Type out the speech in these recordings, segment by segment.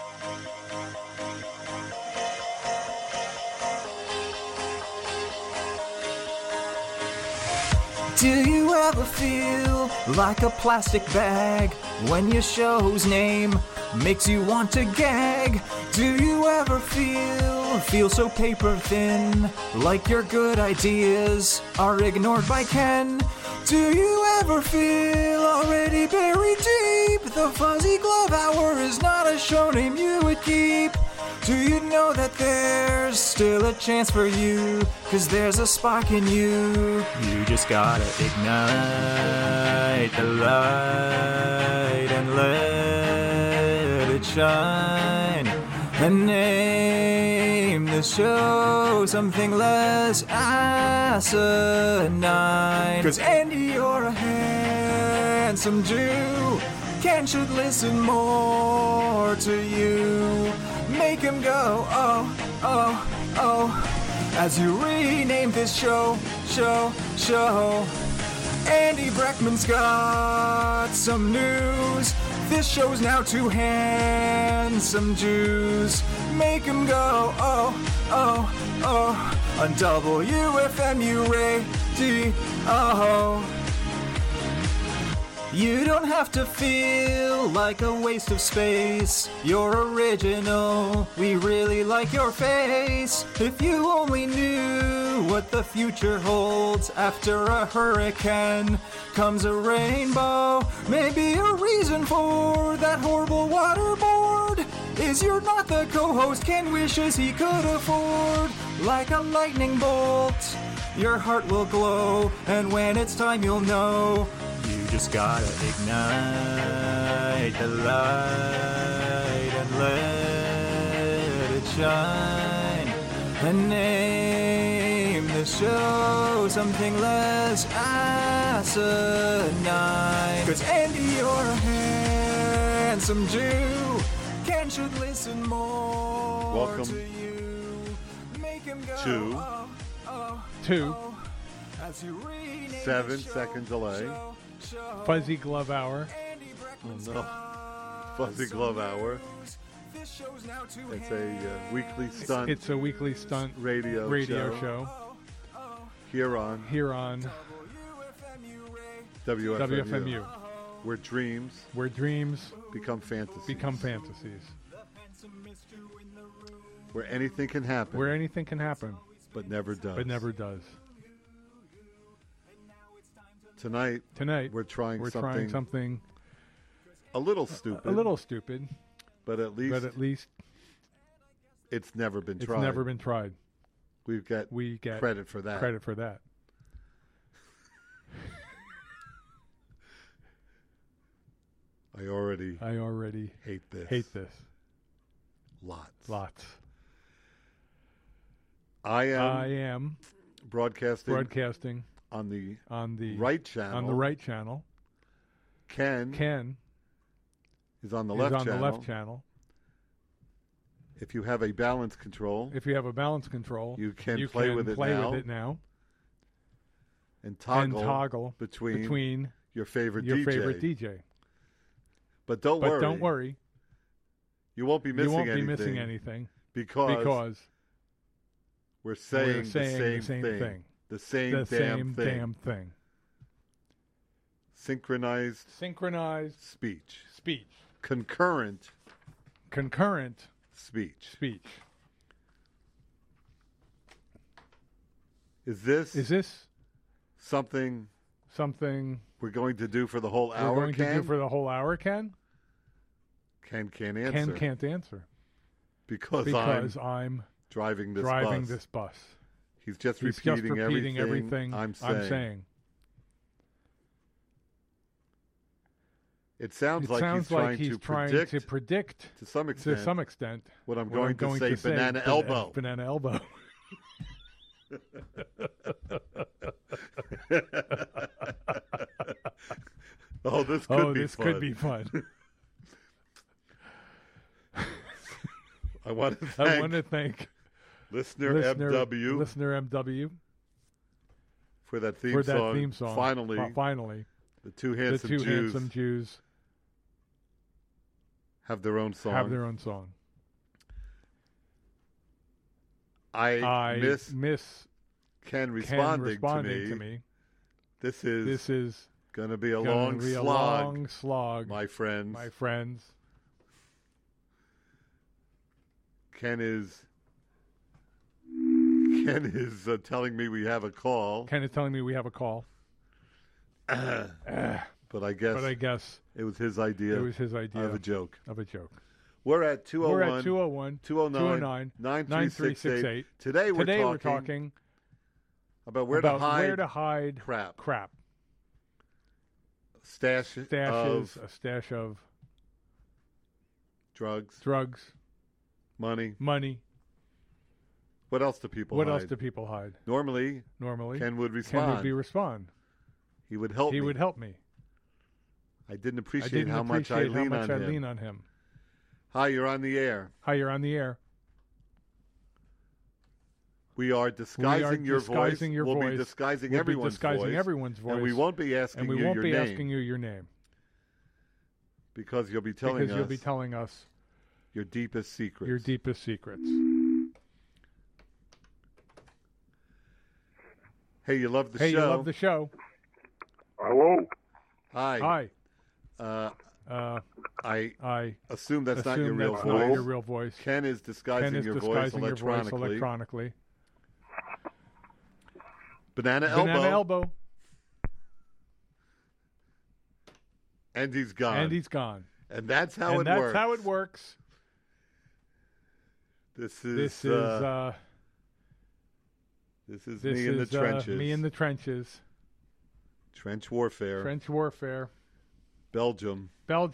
Do you ever feel like a plastic bag when your show's name makes you want to gag? Do you ever feel so paper thin, like your good ideas are ignored by Ken? Do you ever feel already buried deep? The Fuzzy Glove Hour is not a show name you would keep. Do you know that there's still a chance for you? 'Cause there's a spark in you. You just gotta ignite the light and let it shine. And name the show something less asinine. 'Cause Andy, you're a handsome Jew. Ken should listen more to you. Make him go, oh, oh, oh, as you rename this show. Andy Breckman's got some news. This show's now two handsome Jews. Make him go, oh, oh, oh, on WFMU Radio. You don't have to feel like a waste of space. You're original, we really like your face. If you only knew what the future holds. After a hurricane comes a rainbow. Maybe a reason for that horrible waterboard is you're not the co-host Ken wishes he could afford. Like a lightning bolt, your heart will glow, and when it's time you'll know. You just gotta ignite the light and let it shine. And name the show something less asinine. 'Cause Andy, you're a handsome Jew. Ken should listen more. Welcome to you. Make him go, to oh, oh, 2 oh, as you rename 7-second delay. Fuzzy Glove Hour. Oh no. Fuzzy Glove Hour. It's a weekly stunt. It's a weekly stunt radio show. Here on WFMU. Where dreams become fantasies. Where anything can happen. But never does. Tonight we're trying something a little stupid. But at least it's never been tried. We get credit for that. I already hate this. Lots. I am broadcasting on the right channel. Ken is on the left channel. If you have a balance control, you can play with it now. And toggle between your favorite DJ. But don't worry. You won't be missing anything because we're saying the same thing. The same damn thing. Synchronized speech. Concurrent speech. Is this something we're going to do for the whole hour, Ken? Ken can't answer. Ken can't answer. Because I'm driving this bus. He's just repeating everything I'm saying. It sounds like he's trying to predict to some extent what I'm going to say. Banana elbow. Banana elbow. Oh, this could be fun. I want to thank listener MW for that theme song. Finally, the two handsome Jews have their own song. Have their own song. I miss Ken responding to me. This is going to be a long slog, my friends. Ken is telling me we have a call. Ken is telling me we have a call. But I guess it was his idea. It was his idea of a joke. We're at 201 209 9368. Today we're talking about where to hide crap. A stash of drugs. Money. What else do people hide? Normally, Ken would respond. He would help me. I didn't appreciate how much I lean on him. Hi, you're on the air. We are disguising your voice. We'll be disguising everyone's voice. And we won't be asking you your name. Because you'll be telling us your deepest secrets. Hey, you love the show. Hello. Hi. I assume that's not your real voice. Ken is disguising your voice electronically. Banana elbow. And he's gone. And that's how it works. This is me in the trenches. Me in the trenches. Trench warfare. Belgium.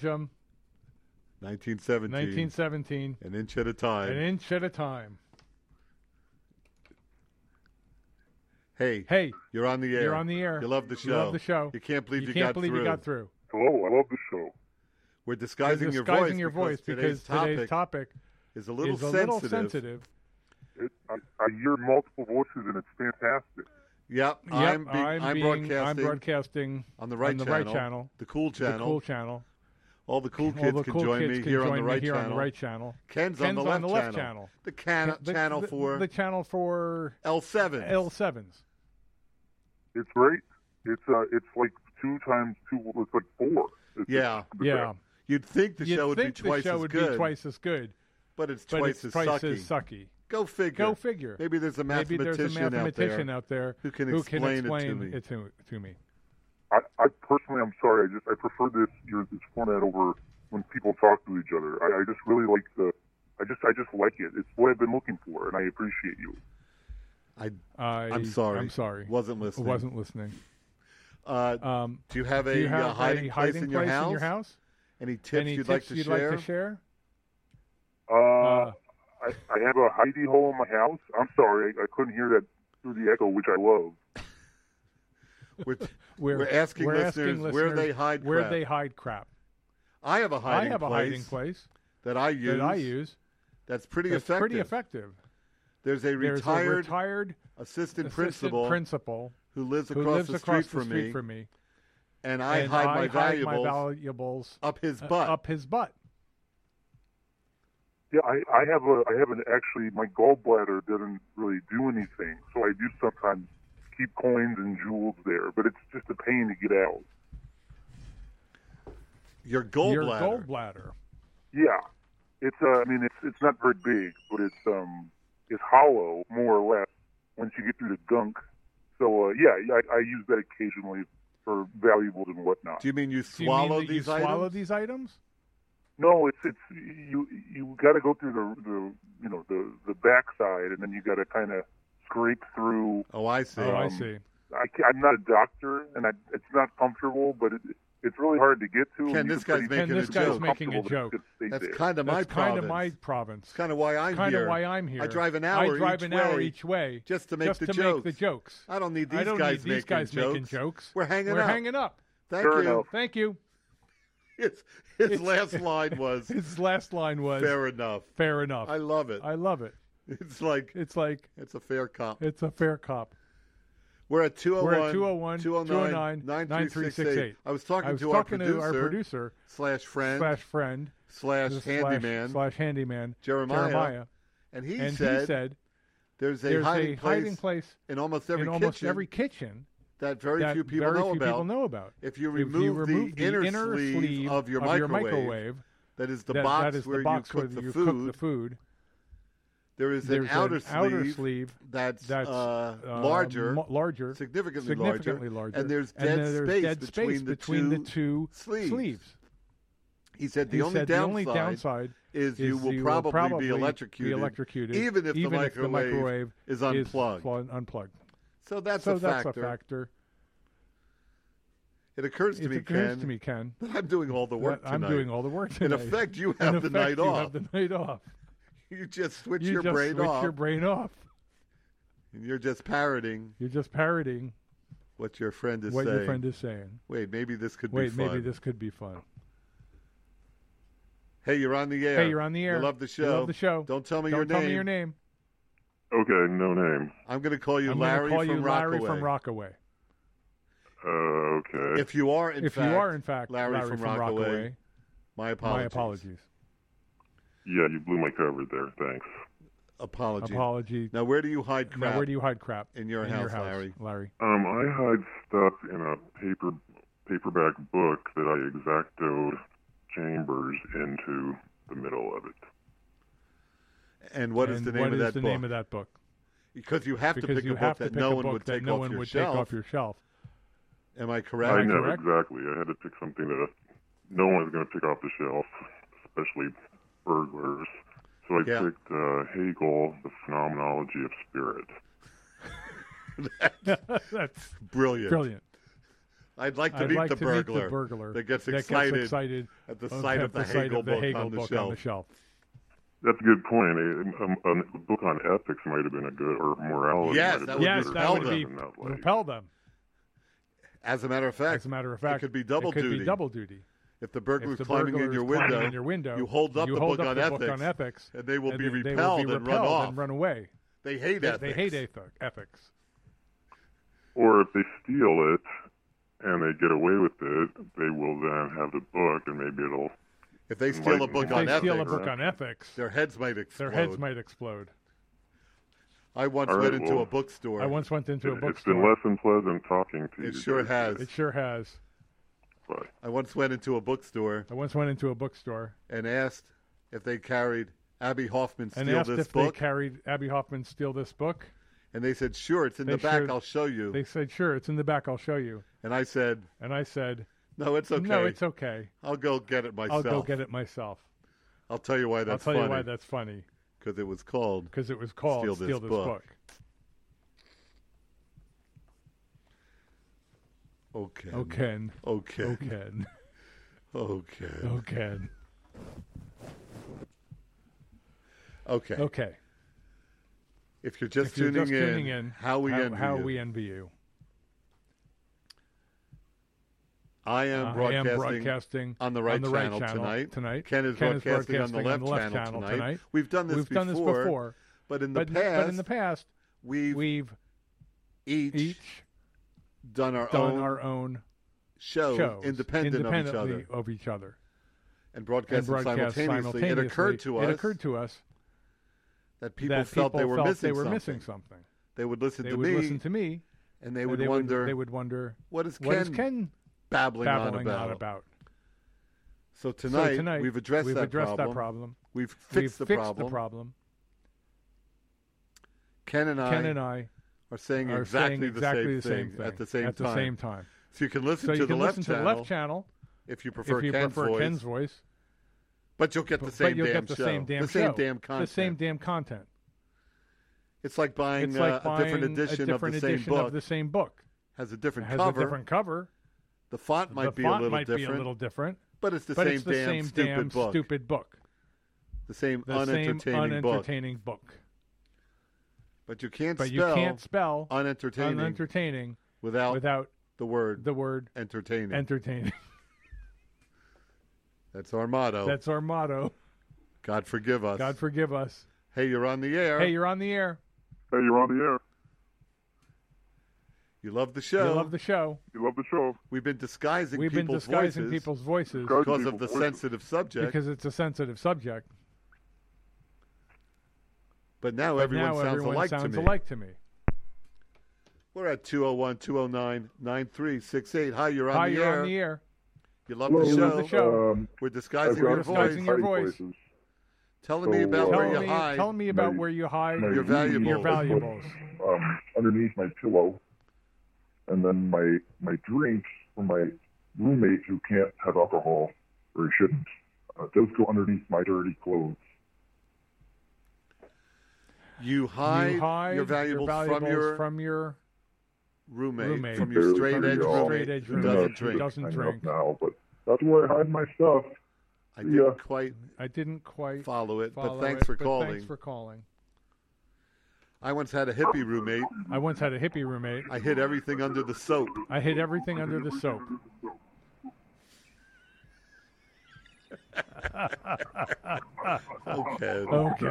1917. An inch at a time. Hey, you're on the air. You love the show. You can't believe you got through. Hello, I love the show. We're disguising your voice because today's topic is a little sensitive. I hear multiple voices and it's fantastic. Yep. I'm broadcasting on the right channel. The cool channel. All the cool kids can join me here on the right channel. Ken's on the left channel. The channel for L7s. It's great. It's like 2 times 2. It's like 4. Yeah. You'd think the show would be twice as good. But it's twice as sucky. Go figure. Maybe there's a mathematician out there who can explain it to me. I personally, I'm sorry. I prefer this format over when people talk to each other. I just really like I just like it. It's what I've been looking for, and I appreciate you. I'm sorry. Wasn't listening. Do you have a hiding place in your house? Any tips you'd like to share? I have a hidey hole in my house. I'm sorry, I couldn't hear that through the echo, which I love. We're asking listeners where they hide crap. I have a hiding place that I use. That's pretty effective. There's a retired assistant principal who lives across the street from me, and I hide my valuables up his butt. Yeah, I have actually, my gallbladder doesn't really do anything, so I do sometimes keep coins and jewels there, but it's just a pain to get out. Your gallbladder. Yeah, it's not very big, but it's hollow more or less once you get through the gunk. So I use that occasionally for valuables and whatnot. Do you mean you swallow these items? No, it's you got to go through the backside, and then you got to kind of scrape through. Oh, I see. I'm not a doctor, and it's not comfortable, but it's really hard to get to. Ken, this guy's making a joke. That's kind of my province. It's kind of why I'm here. I drive an hour each way just to make the jokes. I don't need these guys making jokes. We're hanging up. Thank you. His last line was. Fair enough. I love it. It's a fair cop. We're at 201 209 9368. I was talking to our producer /friend handyman Jeremiah. And he said there's a hiding place in almost every kitchen that very few people know about. If you remove the inner sleeve of your microwave, that is the box where you cook the food, there is an outer sleeve that's larger, significantly larger, and there's dead space between the two sleeves. He said the only downside is you will probably be electrocuted even if the microwave is unplugged. So that's a factor. It occurs to me, Ken, that I'm doing all the work tonight. In effect, you have the night off. You just switch your brain off. And you're just parroting. What your friend is saying. Wait, maybe this could be fun. Hey, you're on the air. You love the show. Don't tell me your name. Okay, no name. I'm going to call you Larry from Rockaway. Okay. If you are in fact Larry from Rockaway, my apologies. Yeah, you blew my cover there. Thanks. Apology. Now, where do you hide crap? In your house, Larry? I hide stuff in a paperback book that I exactoed chambers into the middle of it. And what is the name of that book? Because you have to pick a book that no one would take off your shelf. Am I correct? I know, exactly. I had to pick something that no one's going to pick off the shelf, especially burglars. So I picked Hegel, The Phenomenology of Spirit. That's brilliant. I'd like to meet the burglar that gets excited at the sight of the Hegel book on the shelf. That's a good point. A book on ethics might have been a good, or morality. Yes, that would repel them. As a matter of fact, it could be double duty. If the burglar's climbing in your window, you hold up the book on ethics, and they will be repelled and run away. They hate ethics. Or if they steal it and they get away with it, they will then have the book, and maybe it'll. If they steal a book on ethics, their heads might explode. I once went into a bookstore. It's been less than pleasant talking to you. It sure has. Bye. I once went into a bookstore and asked if they carried Abby Hoffman steal this book. And they said, sure, it's in the back, I'll show you. They said, sure, it's in the back, I'll show you. And I said, no, it's okay. I'll go get it myself. I'll tell you why that's funny. Because it was called Steal This Book. Okay. If you're just tuning in, how we envy you. I am broadcasting on the right channel tonight. Ken is broadcasting on the left channel tonight. We've done this before, but in the past, we've each done our own show independently of each other. And broadcast simultaneously. It occurred to us that people felt they were missing something. They would listen to me, and they would wonder, what is Ken babbling on about? So tonight we've addressed that problem. We've fixed the problem. Ken and I are saying exactly the same thing at the same time. So you can listen to the left channel if you prefer Ken's voice. But you'll get the same damn show. The same damn content. It's like buying a different edition of the same book. Has a different cover. The font might be a little different, but it's the same damn stupid book. The same unentertaining book. But you can't spell unentertaining without the word entertaining. That's our motto. God forgive us. Hey, you're on the air. You love the show. You love the show. You love the show. We've been disguising people's voices because of the sensitive subject. Because it's a sensitive subject. But now everyone sounds alike to me. We're at 201-209-9368. Hi, you're on the air. You love the show. We're disguising your voice. Telling me about where you hide. Tell me about where you hide your valuables. Underneath my pillow. And then my drinks from my roommate who can't have alcohol, or he shouldn't, those go underneath my dirty clothes. You hide your valuables from your roommate, from your straight edge roommate who doesn't drink. Now, but that's where I hide my stuff. I didn't quite follow it, but thanks for calling. I once had a hippie roommate. I hid everything under the soap. Okay.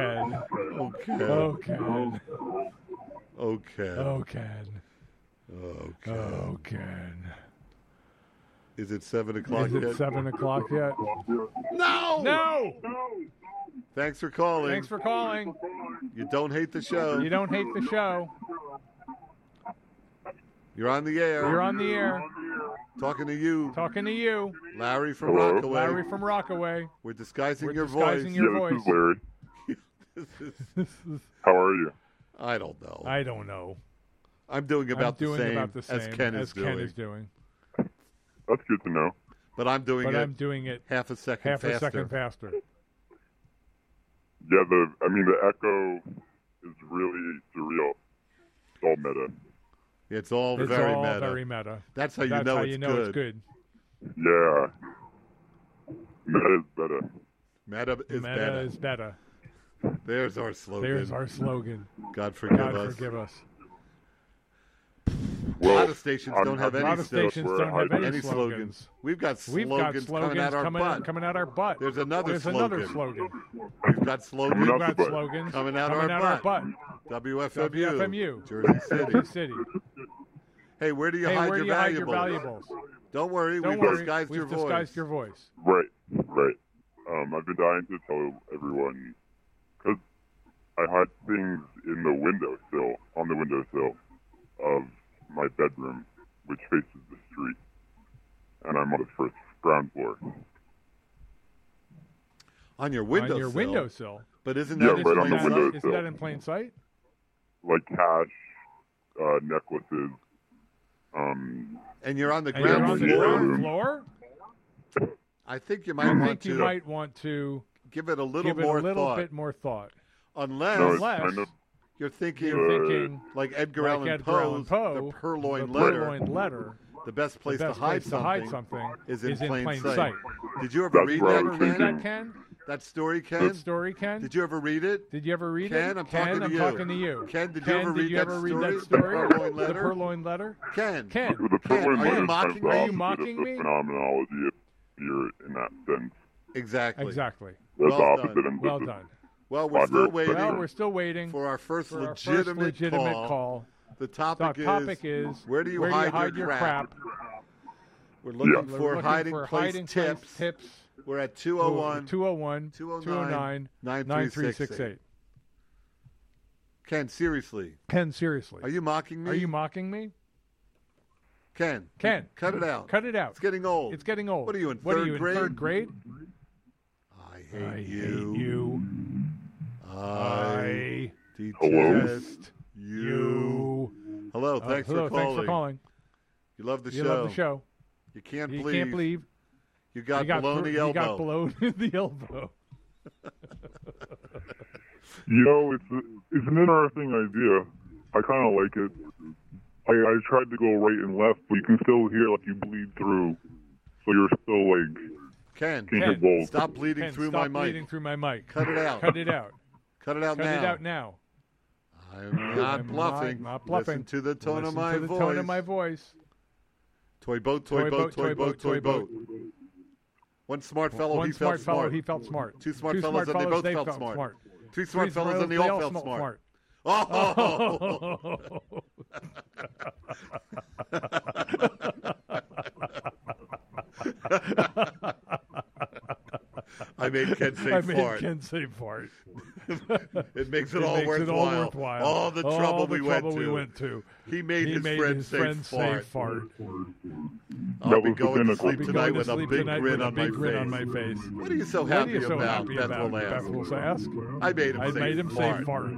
Is it 7 o'clock yet? 7 o'clock yet? No! Thanks for calling. You don't hate the show. You're on the air. Talking to you. Larry from Rockaway. We're disguising your voice. This is Larry. How are you? I don't know. I'm doing about the same as Ken is doing. That's good to know. But I'm doing it half a second faster. Yeah, the echo is really surreal. It's all meta. It's all very meta. That's how you know it's good. Yeah. Meta is better. Meta is better. There's our slogan. God forgive us. Well, a lot of stations don't have any slogans. We've got slogans coming out our butt. There's another slogan. We've got slogans coming out our butt. WFMU. Jersey City. Hey, where do you hide your valuables? Don't worry, we've disguised your voice. Right. I've been dying to tell everyone, because I hide things on the windowsill of my bedroom, which faces the street, and I'm on the first ground floor. On your windowsill? But isn't that right on the windowsill? Isn't that in plain sight? Like cash, necklaces. And you're on the ground floor? I think you might want to give it a little bit more thought. Unless you're thinking like Edgar Allan Poe, the Purloined Letter. The best place to hide something is in plain sight. Did you ever read that, Ken? That story, Ken? Did you ever read it? Ken, I'm talking to you. Ken, did you ever read that story? The Purloined Letter? Ken, are you mocking me? The phenomenology of spirit in that sense. Exactly. Well done. Well, we're still waiting for our first legitimate call. The topic is where do you hide your crap? We're looking for hiding place tips. We're at 201-209-9368. Ken, seriously. Are you mocking me? Ken, cut it out. It's getting old. What are you in third grade? I hate you. I detest you. Hello, thanks for calling. You love the show. You can't believe you got below in the elbow. You got below in the elbow. It's an interesting idea. I kind of like it. I tried to go right and left, but you can still hear like you bleed through. So you're still like... Ken, stop bleeding through my mic. Cut it out. Cut it out now. I'm not bluffing. Listen to the tone of my voice. Toy boat. One smart fellow, he felt smart. Two smart fellows, and they both felt smart. Three smart fellows, and they all felt smart. Oh! I made Ken say fart. Ken say fart. It makes it all worthwhile. All the trouble we went to. He made his friend say fart. I'll be going to sleep tonight with a big grin on my face. What are you so happy about? Beth will ask. I made him say fart.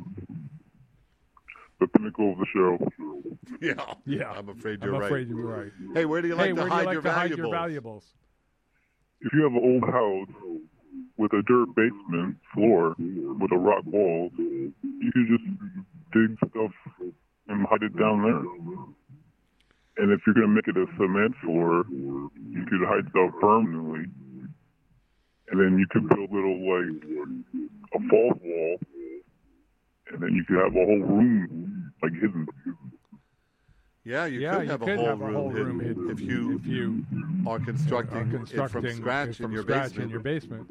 The pinnacle of the show. Yeah. I'm afraid you're right. Hey, where do you like to hide your valuables? If you have an old house with a dirt basement floor with a rock wall, you could just dig stuff and hide it down there. And if you're going to make it a cement floor, you could hide stuff permanently. And then you could build a false wall, and then you could have a whole room hidden. Yeah, you could have a whole room hidden if you are constructing it from scratch in your basement.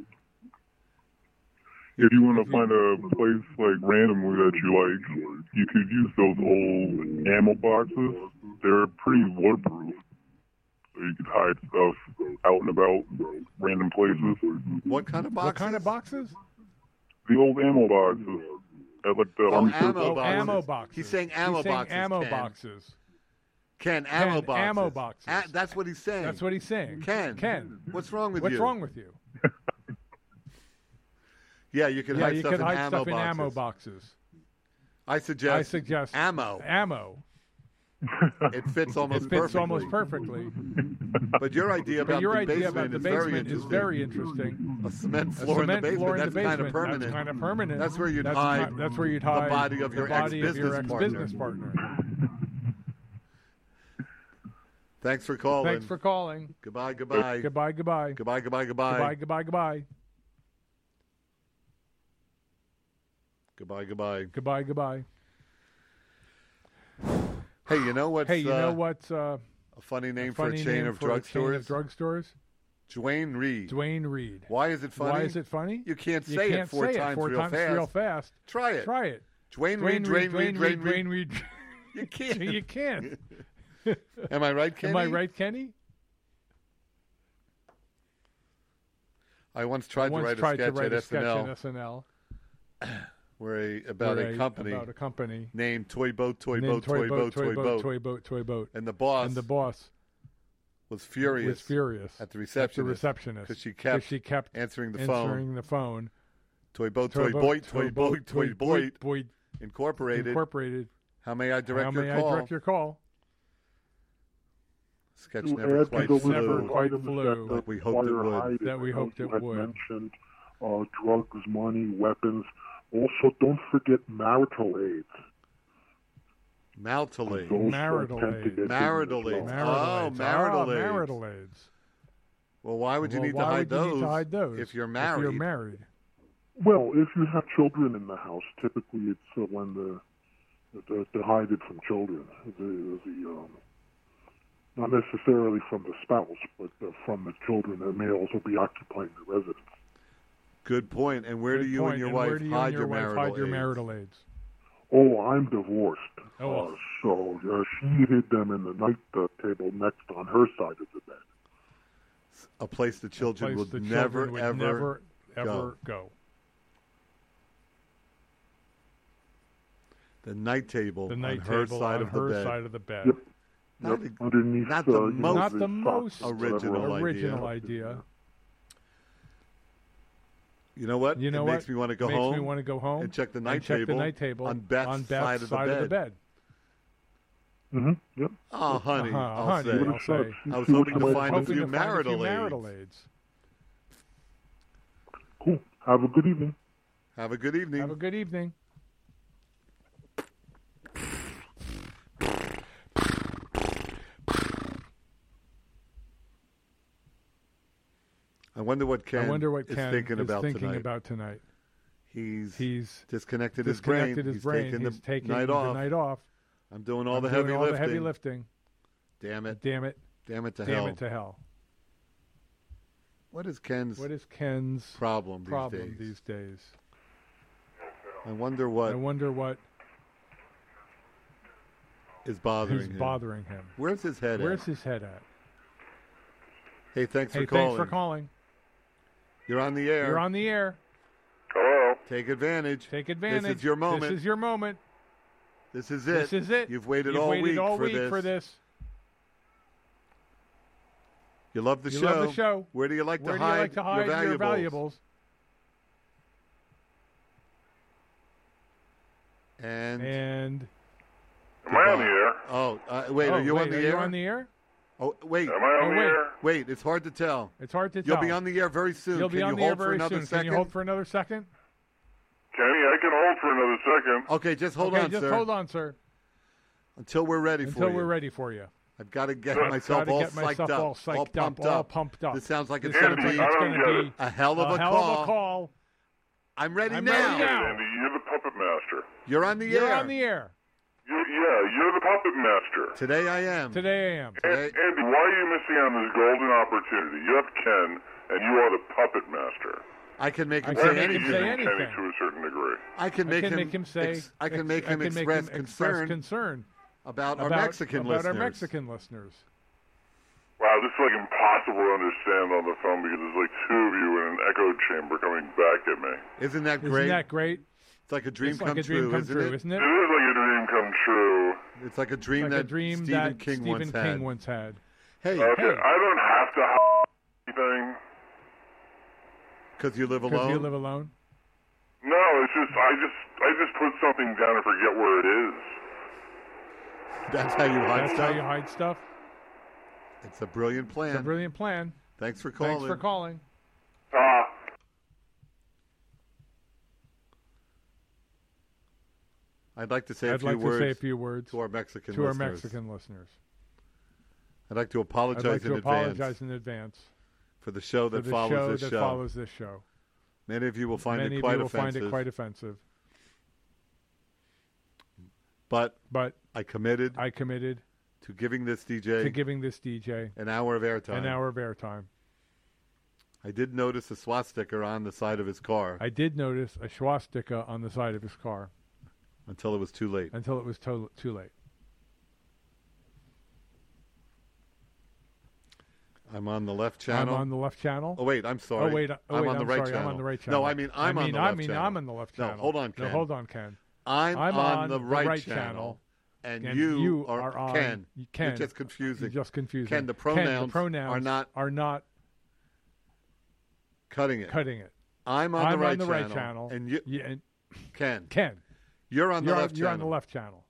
If you want to find a place randomly that you like, you could use those old ammo boxes. They're pretty waterproof. So you could hide stuff out and about, random places. What kind of boxes? The old ammo boxes. Ammo boxes. He's saying ammo boxes. Ken, ammo boxes. Ammo boxes. That's what he's saying. Ken, what's wrong with you? What's wrong with you? Yeah, you can hide stuff in ammo boxes. I suggest ammo. Ammo. It fits almost perfectly. But your idea about the basement is very interesting. A cement floor in the basement, that's kind of permanent. That's where you'd hide the body of your ex-business partner. Thanks for calling. Goodbye. Hey, you know what's a funny name for a chain of drugstores? Duane Reade. Why is it funny? You can't say it four times real fast. Try it. Duane Reade. You can't. You can't. Am I right, Kenny? I once tried to write a sketch at SNL. About a company named Toy Boat. And the boss was furious at the receptionist because she kept answering the phone. Toy Boat Incorporated. How may I direct your call? Sketch never quite flew. That we hoped it would. Mentioned drugs, money, weapons. Also, don't forget marital aids. Marital aids. Well, why would you need to hide those if you're married? Well, if you have children in the house, typically it's when to hide it from children. Not necessarily from the spouse, but from the children that may also be occupying the residence. Good point. And where do you and your wife hide your marital aids? Oh, I'm divorced. So she hid them in the night table next on her side of the bed. A place the children would never, ever go. The night table on her side of the bed. Yep. Not the most original idea. You know what? It makes me want to go home and check the night table on Beth's side of the bed. Mm-hmm. Yep. Oh, honey, I'll say. I was hoping to find a few marital aids. Cool. Have a good evening. Have a good evening. I wonder what Ken is thinking about tonight. He's disconnected his brain. He's taking the night off. I'm doing all the heavy lifting. Damn it to hell. What is Ken's problem these days? I wonder what is bothering him. Where's his head at? Hey, thanks for calling. You're on the air. Hello. Take advantage. This is your moment. This is it. You've waited all week for this. You love the show. Where do you like to hide your valuables? And am I on the air? Wait, are you on the air? Are you on the air? Oh, wait. Am I on the air? Wait, it's hard to tell. You'll be on the air very soon. You'll be on the air very soon. Can you hold for another second? Kenny, I can hold for another second. Okay, just hold on, sir. Until we're ready for you. I've got to get myself all pumped up. This sounds like it's going to be a hell of a call. I'm ready now. Andy, you're the puppet master. You're on the air. You're the puppet master. Today I am. Andy, why are you missing on this golden opportunity? You have Ken, and you are the puppet master. I can make him say anything. Kenny to a certain degree. I can make him express concern about our Mexican listeners. Wow, this is like impossible to understand on the phone because there's like two of you in an echo chamber coming back at me. Isn't that great? It's like a dream come true, isn't it? It is like a dream come true. It's like a dream that Stephen King once had. Hey, I don't have to anything. Because you live alone? No, it's just I just put something down and forget where it is. That's how you hide stuff? That's how you hide stuff? It's a brilliant plan. Thanks for calling. I'd like to say a few words to our Mexican listeners. I'd like to apologize in advance for the show that follows this show. Many of you will find it quite offensive. But I committed to giving this DJ an hour of airtime. I did notice a swastika on the side of his car. Until it was too late. I'm on the left channel. Oh wait, I'm sorry. I'm on the right channel. No, I mean I'm on the left channel. No, hold on, Ken. I'm on the right channel, and you are on Ken. You're just confusing. Ken, the pronouns are not cutting it. I'm on the right channel, and you, Ken, you're on the left channel.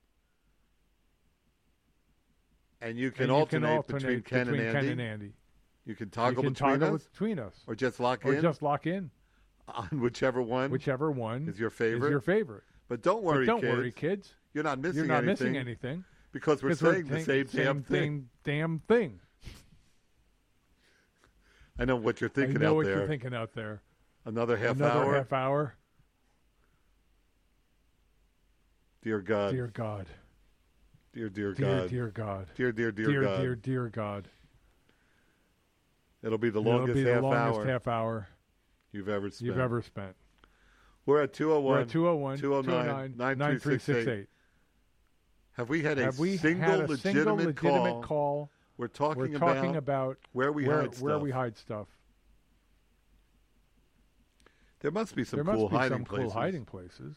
And you can alternate between Ken and Andy. You can toggle between us, or just lock in on whichever one is your favorite. But don't worry, kids. You're not missing anything because we're saying the same damn thing. I know what you're thinking out there. Another half hour. Dear God. Dear God. It'll be the longest half hour you've ever spent. We're at 201-209-9368. Have we had a single legitimate call? We're talking about where we hide stuff. There must be some cool hiding places.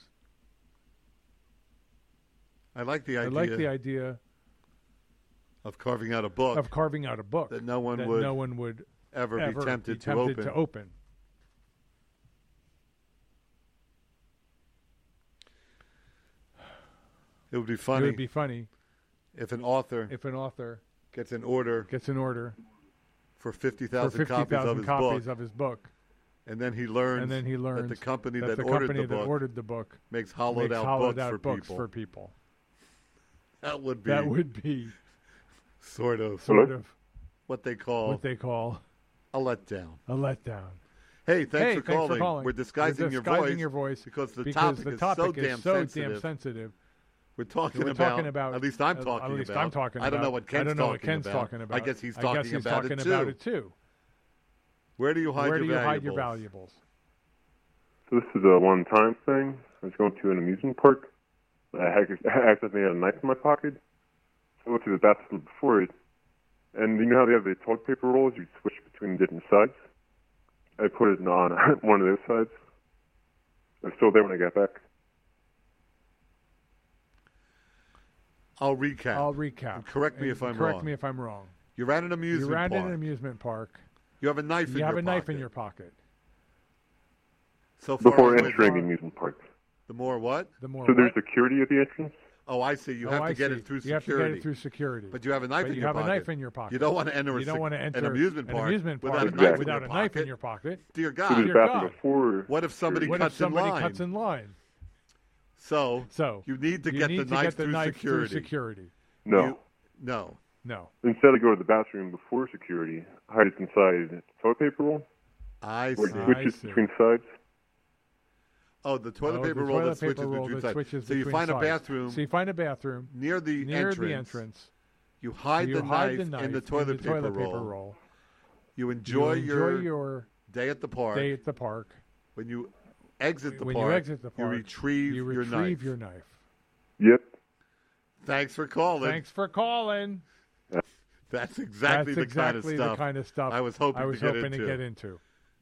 I like the idea of carving out a book that no one would ever be tempted to open. It would be funny if an author gets an order for 50,000 copies of his book. And then he learns that the company that ordered the book makes hollowed out books for people. That would be sort of what they call a letdown. Hey, thanks for calling. We're disguising your voice because the topic is so damn sensitive. We're talking about, at least I'm talking about. I don't know what Ken's talking about. I guess he's talking about it too. Where do you hide your valuables? So this is a one-time thing? I was going to an amusement park. I accidentally had a knife in my pocket. So I went to the bathroom before it. And you know how they have the toilet paper rolls? You switch between different sides. I put it on one of those sides. I was still there when I got back. I'll recap. And correct me if I'm wrong. Correct me if I'm wrong. You're at an amusement park. You have a knife in your pocket. You have a knife in your pocket. So far before entering the amusement park. The more what? So there's security at the entrance? Oh, I see. You have to get it through security. You have to get it through security. But you have a knife in your pocket. You have a knife in your pocket. You don't want to enter an amusement park without a knife in your pocket. Dear God. What if somebody cuts in line? So you need to get the knife through security. No. Instead of go to the bathroom before security, hide it inside the toilet paper roll. I see. Or switches between sides. Oh, the toilet paper roll that switches between sides. So you find a bathroom. Near the entrance. You hide the knife in the toilet paper roll. You enjoy your day at the park. When you exit the park, you retrieve your knife. Yep. Thanks for calling. That's exactly the kind of stuff I was hoping to get into.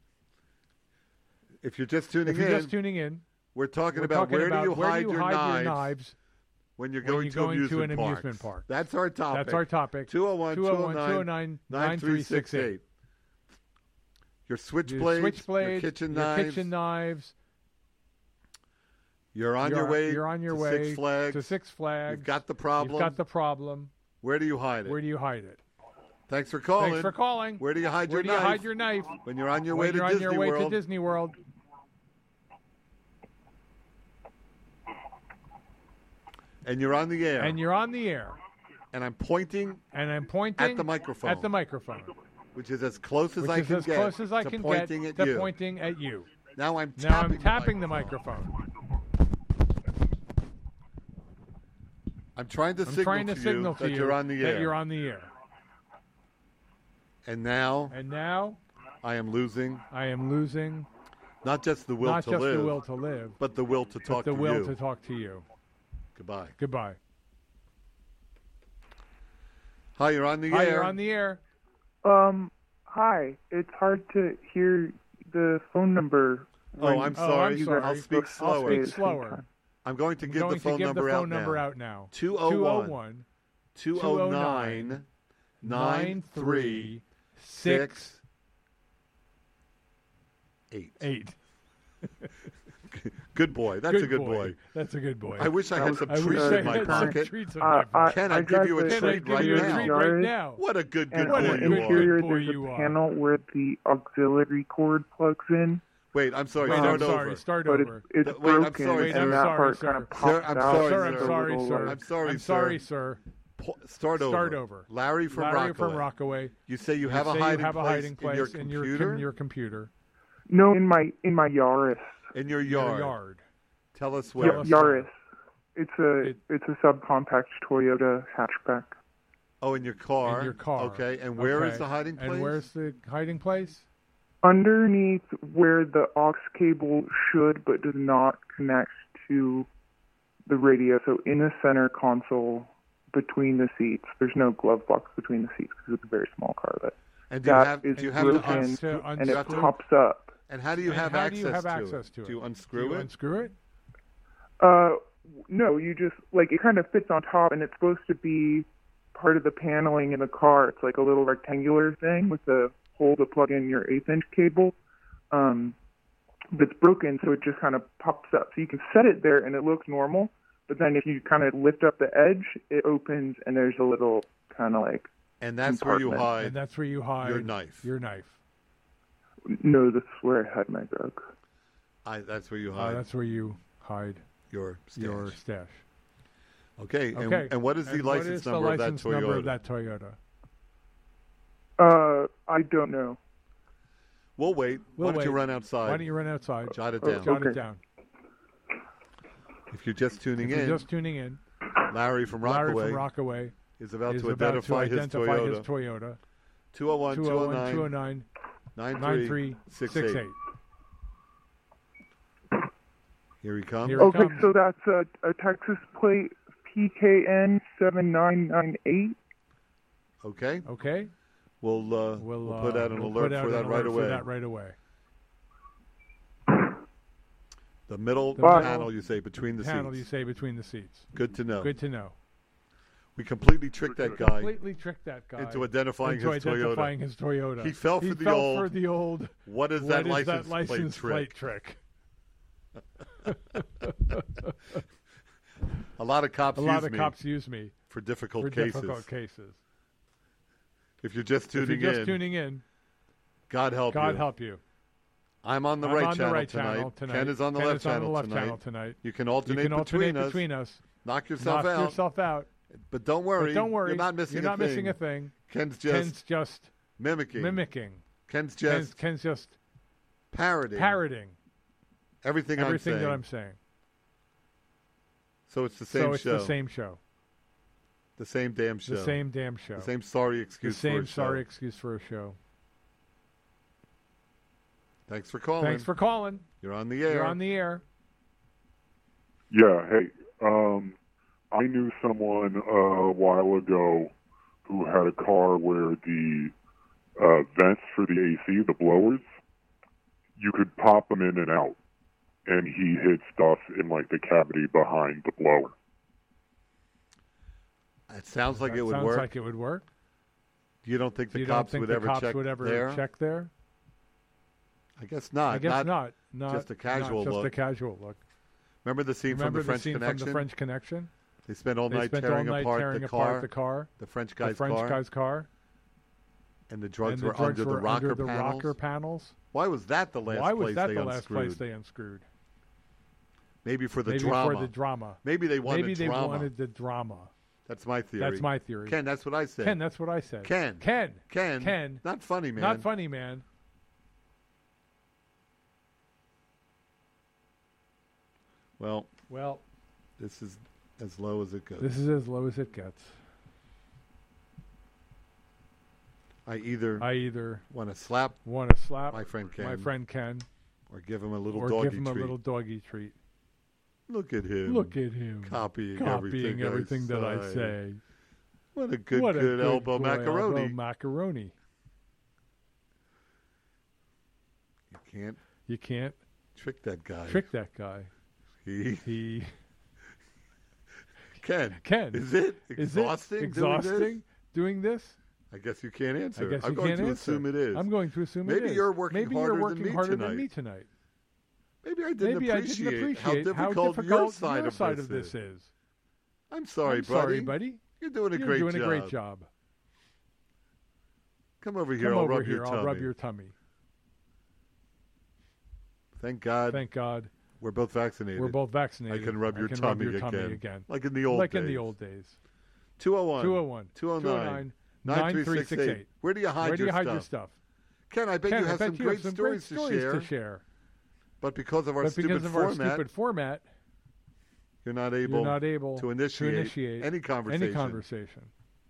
If you're just tuning in, we're talking about where do you hide your knives when you're going to an amusement park. That's our topic. 201-209-9368. Your switchblades, your kitchen knives. You're on your way to Six Flags. You've got the problem. Where do you hide it? Thanks for calling. Where do you hide your knife? When you're on your way to Disney World. And you're on the air. And I'm pointing at the microphone. Which is as close as I can get to pointing at you. Now I'm tapping the microphone. I'm trying to signal to you that you're on the air. And now I am losing not just the will to live, but the will to talk to you. Goodbye. Hi, you're on the air. Hi. It's hard to hear the phone number. I'm sorry. I'll speak slower. I'm going to give the phone number out now. 201 209 9368. Good boy. That's a good boy. I wish I had some treats in my pocket. Can I give you a treat right now? What a good boy you are. And in the interior, there's a panel where the auxiliary cord plugs in. Wait, I'm sorry. Start over. It's broken, and that part kind of pops out. I'm sorry, sir. Start over. Larry from Rockaway. You say you have a hiding place in your computer? No, in my Yaris. In your yard. Tell us where. Yaris. It's a subcompact Toyota hatchback. Oh, in your car. Okay. And where is the hiding place? And where's the hiding place? Underneath where the aux cable should but does not connect to the radio. So in the center console between the seats. There's no glove box between the seats because it's a very small car. And do you have to and it pops up. And how do you have access to it? Do you unscrew it? No, you just, it kind of fits on top, and it's supposed to be part of the paneling in the car. It's like a little rectangular thing with a hole to plug in your 1/8-inch cable. But it's broken, so it just kind of pops up. So you can set it there, and it looks normal. But then if you kind of lift up the edge, it opens, and there's a little kind of And that's where you hide. And that's where you hide your knife. No, that's where I hide my drug. That's where you hide. That's where you hide your stash. Okay. And what is the license number of that Toyota? I don't know. We'll wait. Why don't you run outside? Jot it down. If you're just tuning in, Larry from Rockaway is about to identify his Toyota. 201-209-9368. Here he comes. Okay, so that's a Texas plate, PKN 7998. Okay. Okay. We'll put out an alert for that right away. The middle panel, you say, between the seats. Panel, you say, between the seats. Good to know. Good to know. We completely tricked that guy. Into identifying his Toyota. He fell for the old. What is that license plate trick? A lot of cops use me for difficult cases. If you're just tuning in, God help you. I'm on the right channel tonight. Ken is on the left channel tonight. You can alternate between us. Knock yourself out. But don't worry. You're not missing a thing. Ken's just mimicking. Ken's just parroting everything that I'm saying. So it's the same show. The same show. The same damn show. The same sorry excuse for a show. Thanks for calling. You're on the air. Yeah, hey. I knew someone a while ago who had a car where the vents for the AC, the blowers, you could pop them in and out, and he hid stuff in like the cavity behind the blower. It sounds like it would work. You don't think the cops would ever check there? I guess not. Not just a casual look. Remember the scene from the French Connection? They spent all night tearing apart the car, the French guy's car. And the drugs were under the rocker panels. Why was that the last place they unscrewed? Maybe for the drama. Maybe they wanted the drama. That's my theory. Ken, that's what I said. Ken. Not funny, man. Well, this is as low as it gets. I either want to slap my friend Ken, or give him a little doggy treat. Look at him copying everything that I say. What a good elbow macaroni. You can't trick that guy. He Ken, is it exhausting doing this? I guess you can't answer. I'm going to assume it is. Maybe you're working harder than me tonight. Maybe I didn't appreciate how difficult your side of this is. I'm sorry, buddy. You're doing a great job. Come over here. I'll rub your tummy. Thank God. We're both vaccinated. I can rub your tummy again. Like in the old days. 201-209-9368. Where do you hide your stuff? Ken, I bet you have some great stories to share. But because of our stupid format, you're not able to initiate any conversation.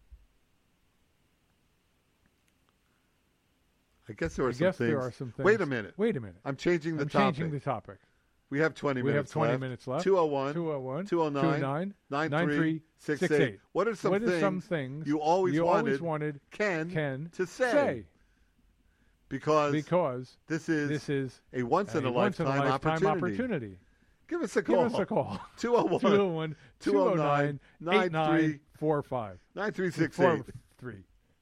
I guess there are some things. Wait a minute. I'm changing the topic. We have 20 minutes left. 201-209-9368. What are some things you always wanted Ken to say? Because this is a once-in-a-lifetime opportunity. Give us a call. 201-209-9345. 9368.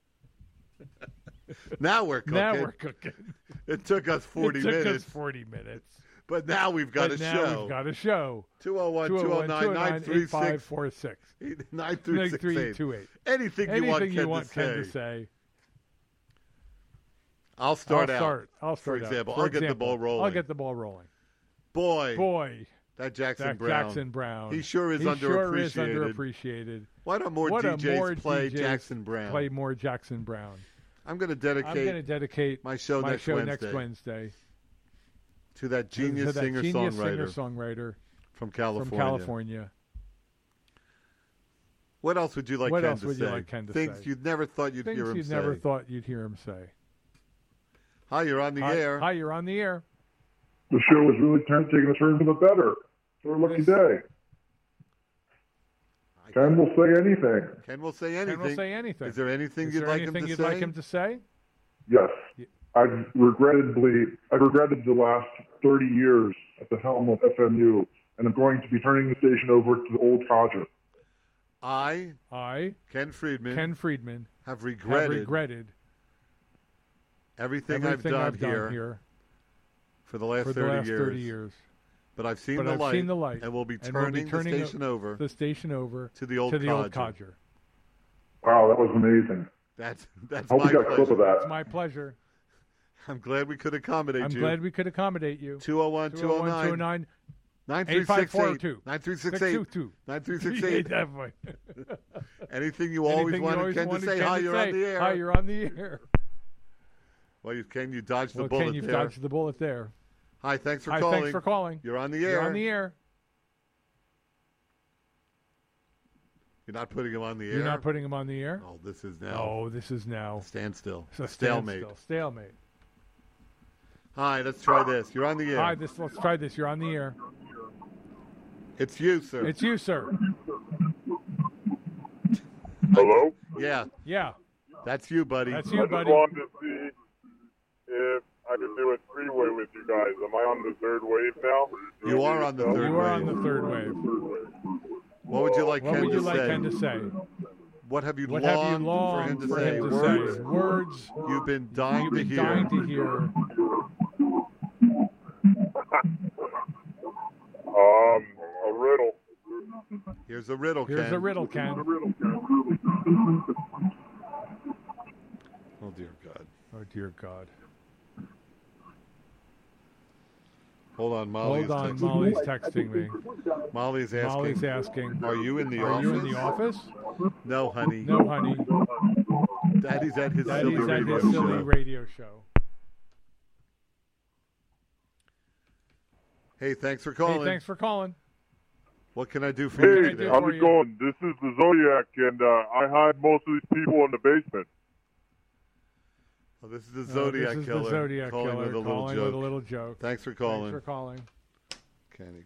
Now we're cooking. It took us 40 minutes. But now we've got a show. 201-209-9346. 9368. Anything you want Ken to say. I'll start out. For example, I'll get the ball rolling. Boy. That Jackson Brown. He sure is underappreciated. Why don't more DJs play Jackson Brown? Play more Jackson Brown. I'm going to dedicate my show next Wednesday to that genius singer-songwriter from California. What else would you like Ken to say? Things you never thought you'd hear him say. Hi, you're on the air. The show is really taking a turn for the better. for a lucky day. Ken will say anything. Ken will say anything. Ken will say anything. Is there anything you'd like him to say? Yes. I've regretted the last 30 years at the helm of FMU, and I'm going to be turning the station over to the old codger. I, Ken Friedman, have regretted everything I've done here for the last 30 years. But I've seen the light, and we'll be turning the station over to the old codger. Wow, that was amazing. That's Hope my you got a clip of that. It's my pleasure. I'm glad we could accommodate you. I'm glad we could accommodate you. 201-209. 9368. 9368. 9368. Definitely. Anything you always wanted Ken to say? Hi, you're on the air. Hi, you're on the air. Well, you dodged the bullet Ken, you've dodged the bullet there. Hi, thanks for calling. Thanks for calling. You're on the air. You're on the air. You're not putting him on the air? You're not putting him on the air? Oh, this is now. Standstill. It's a stalemate. Stalemate. Hi, let's try this. You're on the air. Hi, let's try this. You're on the air. It's you, sir. It's you, sir. Hello? Yeah. Yeah. That's you, buddy. I just wanted to see if I could do a three-way with you guys. Am I on the third wave now? You are on the third wave. You are on the third wave. What would you like Ken to say? What have you longed for him to say? Words you've been dying to hear. A riddle. Here's a riddle, Ken. Here's a riddle, Ken. Oh, dear God. Oh, dear God. Hold on, Molly's texting me. Molly's asking. Are you in the office? Are you in the office? No, honey. No, honey. Daddy's at his silly radio show. Hey, thanks for calling. What can I do for you today? How's it going? This is the Zodiac, and I hide most of these people in the basement. Well, this is the Zodiac Killer calling with a little joke. Thanks for calling. Kenny.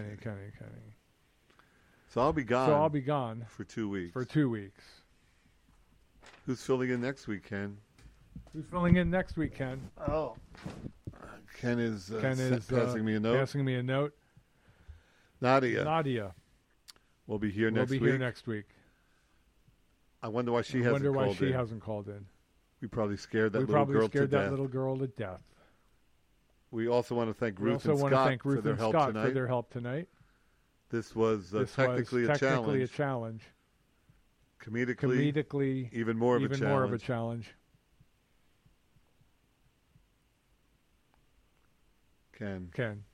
So I'll be gone. For 2 weeks. Who's filling in next week, Ken? Oh. Ken is passing me a note. Nadia. We'll be here next week. I wonder why she hasn't called in. We probably scared that little girl to death. We also want to thank Ruth and Scott for their help tonight. This was technically a challenge. Comedically, even more of a challenge. Ken.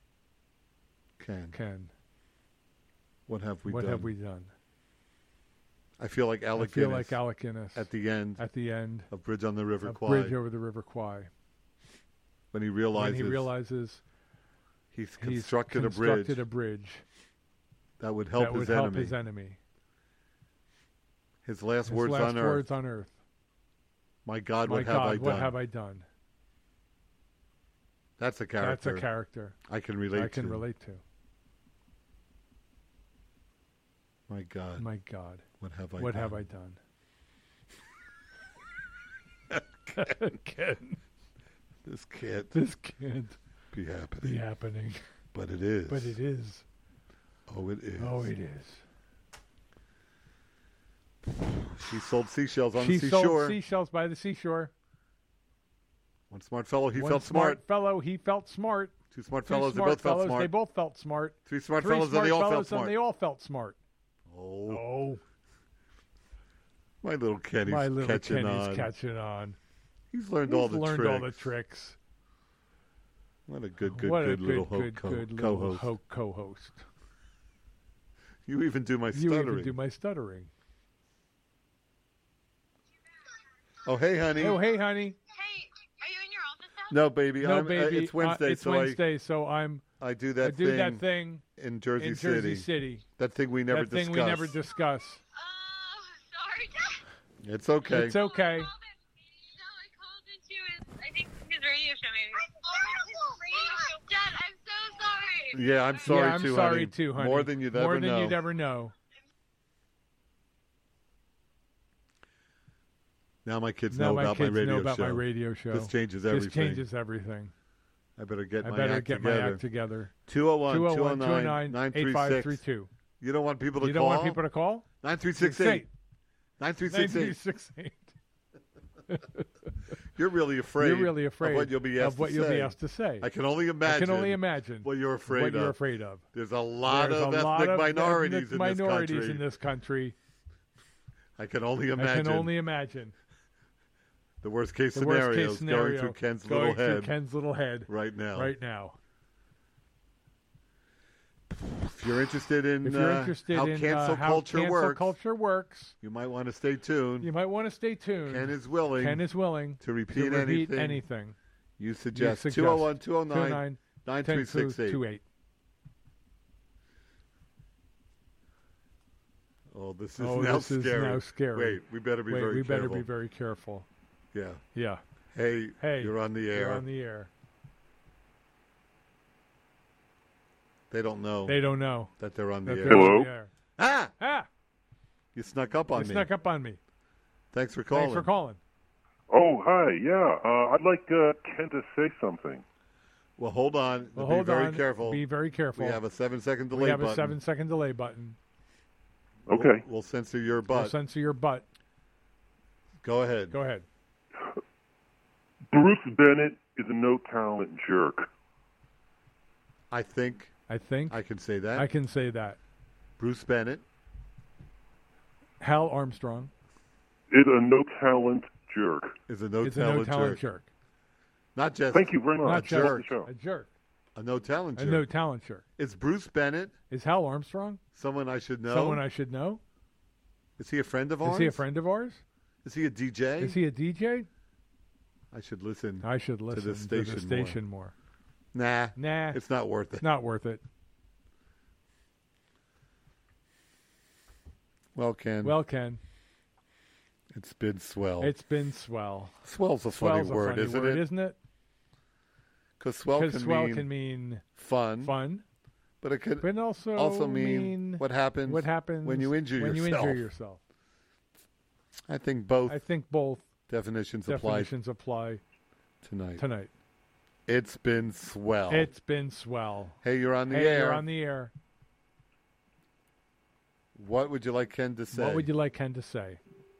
What have we done? I feel like Alec Guinness at the end of Bridge on the River Kwai. Bridge over the River Kwai. When he realizes he's constructed a bridge that would help his enemy. His last words on earth. My God, what have I done? That's a character. I can relate to. My God. What have I done? Ken. This can't be happening. But it is. Oh, it is. She sold seashells on the seashore. She sold seashells by the seashore. One smart fellow, he felt smart. Two smart fellows, they both felt smart. They both felt smart. Three smart fellows, and they all felt smart. Oh. My little Kenny's catching on. He's learned all the tricks. What a good little co-host. You even do my stuttering. Oh, hey, honey. Hey, are you in your office now? No, baby. It's Wednesday. So I do that thing in Jersey City. That thing we never discuss. Sorry. It's okay. No, I called into I think his radio show maybe. Dad, I'm so sorry. Yeah, I'm sorry I'm too, sorry honey. too, honey. More than you'd ever know. More than you'd ever know. Now my kids know about my radio show. This changes everything. This changes everything. I better get my act together. 201-209-8532. You don't want people to call? You don't want people to call? 9368. 9368. You're really afraid. Of what you'll be asked to say. I can only imagine. What you're afraid of. There's a lot of ethnic minorities in this country. I can only imagine. The worst case scenario is going through Ken's little head right now. If you're interested in how cancel culture works, you might want to stay tuned. Ken is willing to repeat anything. You suggest 201-209-9368. Oh, this is now scary. Wait, we better be very careful. Yeah. Hey, you're on the air. They don't know that they're on the air. Hello? Ah! You snuck up on me. Thanks for calling. Oh, hi. Yeah, I'd like Ken to say something. Well, hold on. Be very careful. We have a 7-second delay button. Okay. We'll censor your butt. Go ahead. Bruce Bennett is a no-talent jerk. I think I can say that. Bruce Bennett. Hal Armstrong. Is a no-talent jerk. Is a no-talent jerk. Not just. Thank you very much. A jerk. A no-talent jerk. Is Bruce Bennett. Is Hal Armstrong. Someone I should know. Is he a friend of ours? Is he a DJ? I should listen to the station more. Nah. It's not worth it. Well, Ken. It's been swell. Swell's a funny word, isn't it? Because swell can mean fun. But it could also mean what happens when you injure yourself. I think both definitions apply tonight. It's been swell. Hey, you're on the air. What would you like Ken to say?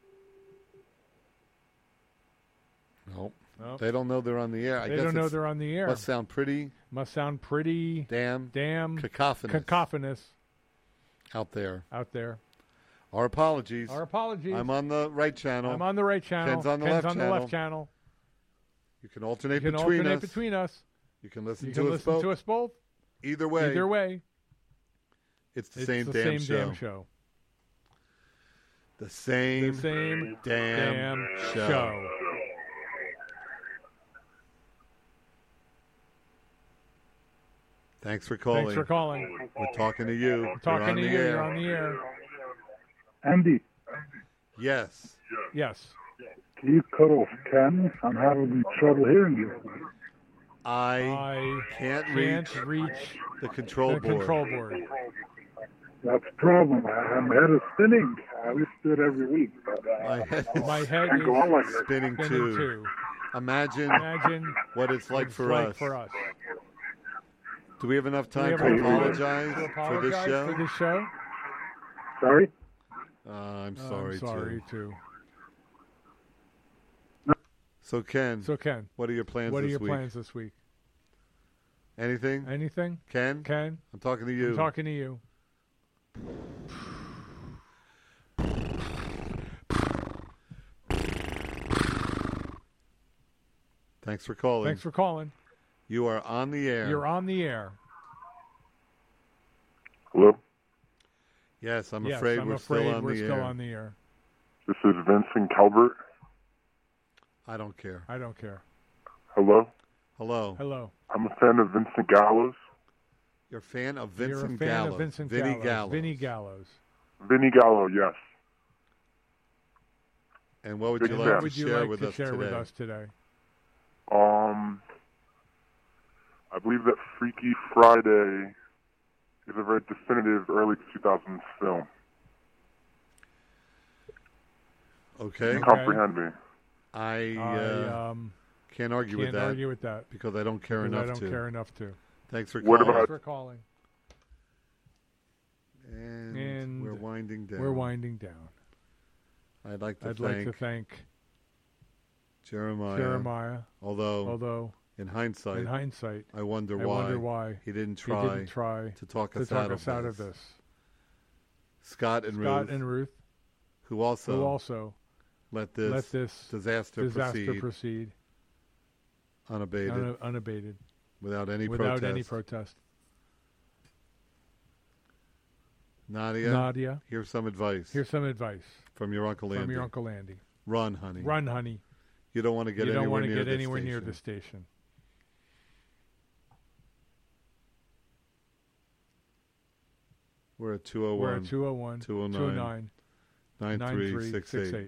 Nope. They don't know they're on the air. They don't know they're on the air. Must sound pretty. Damn. Cacophonous. Out there. Our apologies. I'm on the right channel. Ken's on the left channel. You can alternate between us. You can listen to us both. Either way. It's the same damn show. The same damn show. Thanks for calling. We're talking to you. You're on the air. Andy. Yes. Can you cut off Ken? I'm having trouble hearing you. I can't reach the control board. That's the problem. My head is spinning. I listen to it every week. But, my head is spinning too. Imagine what it's like for us. Do we have enough time to apologize for this show? Sorry? I'm sorry too. So Ken, what are your plans this week? Anything? Ken? I'm talking to you. Thanks for calling. You are on the air. Hello? Yes, I'm afraid we're still on the air. This is Vincent Calvert. I don't care. Hello? I'm a fan of Vincent Gallows. You're a fan of Vincent Gallo. Vinny Gallo. Vinny Gallo, yes. And what would you like to share with us today? I believe that Freaky Friday It's a very definitive early 2000s film. Okay. Comprehend me. I can't argue with that. Can't argue with that because I don't care enough to. I don't care enough to. Thanks for calling. Thanks for calling. And we're winding down. We're winding down. I'd like to thank Jeremiah. Although in hindsight, I wonder why he didn't try to talk us out of this. Scott and Ruth, who also let this disaster proceed unabated, without any protest. Nadia, here's some advice. From your Uncle Andy. Run, honey. You don't want to get anywhere near the station. We're at 201 209 9368.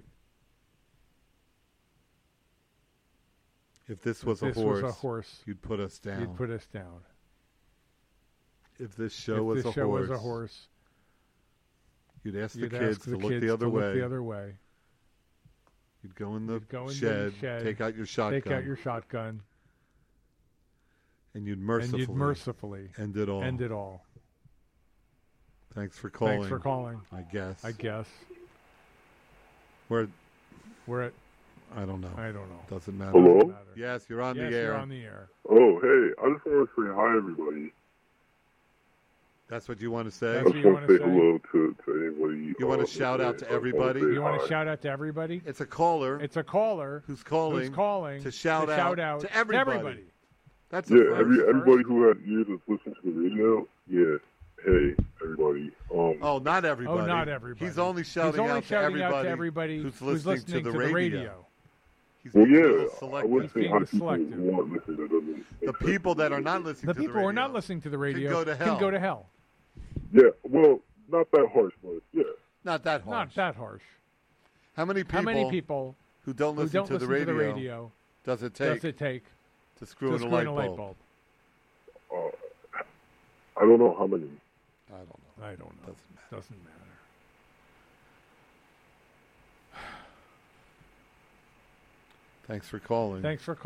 If this was a horse, you'd put us down. If this show was a horse, you'd ask the kids to look the other way. You'd go in the shed, take out your shotgun, and you'd mercifully end it all. Thanks for calling. I guess. We're at. I don't know. Doesn't matter. Hello? Doesn't matter. Yes, you're on the air. Oh, hey. I just want to say hi, everybody. That's what you want to say? I just want to say hello to anybody. You want to shout out to everybody? It's a caller. Who's calling to shout out to everybody. That's everybody who has ears that's listening to the radio. Yeah. Hey, everybody. Not everybody. He's only shouting out to everybody who's listening to the radio. Well, yeah, I wouldn't say how people want listening to the people that are not listening to the radio. The people who are not listening to the radio can go to hell. Yeah, well, not that harsh, but yeah. Not that harsh. How many people who don't listen to the radio does it take to screw in a light bulb? I don't know how many. I don't know. Doesn't matter. Thanks for calling.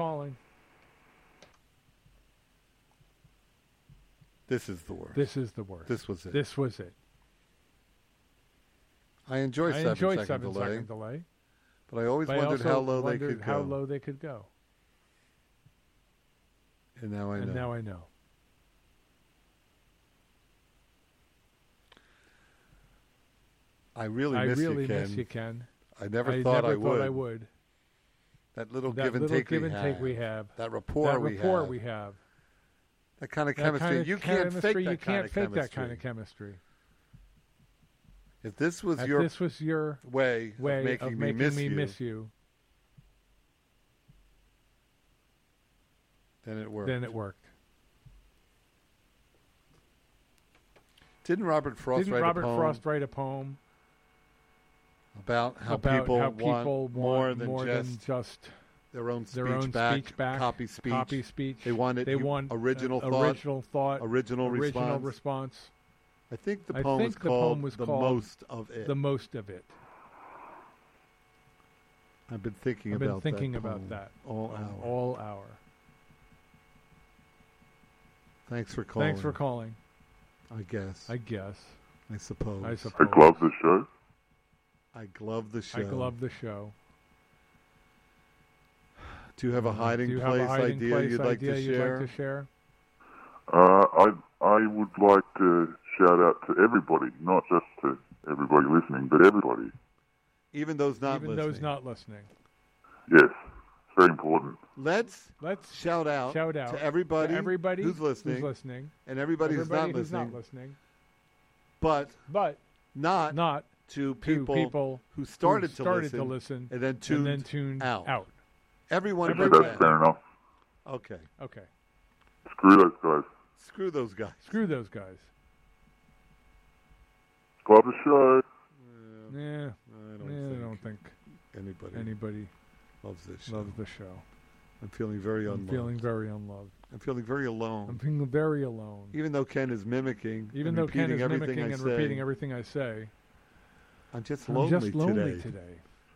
This is the worst. This was it. I enjoyed 7-second delay. But I always wondered how low they could go. And now I know. I really miss you, Ken. I never thought I would. That little give and take we have. That rapport we have. That kind of chemistry. You can't fake that kind of chemistry. If this was your way of making me miss you, then it worked. Didn't Robert Frost write a poem? About how people want more than just their own speech back, copy speech. They want original thought, original response. I think the poem was called The Most of It. The Most of It. I've been thinking about that all hour. Thanks for calling. I guess. I suppose. I glove the show. I glove the show. Do you have a hiding place idea you'd like to share? I would like to shout out to everybody, not just to everybody listening, but everybody. Even those not listening. Yes, it's very important. Let's shout out to everybody who's listening, and everybody who's not listening. But not to people who started to listen and then tuned out. Everyone. That's fair enough. Okay. Screw those guys. Love the show. Yeah. I don't think anybody loves this show. I'm feeling very unloved. I'm feeling very alone. I'm feeling very alone. Even though Ken is mimicking. Even though Ken is mimicking and repeating everything I say. I'm just lonely today.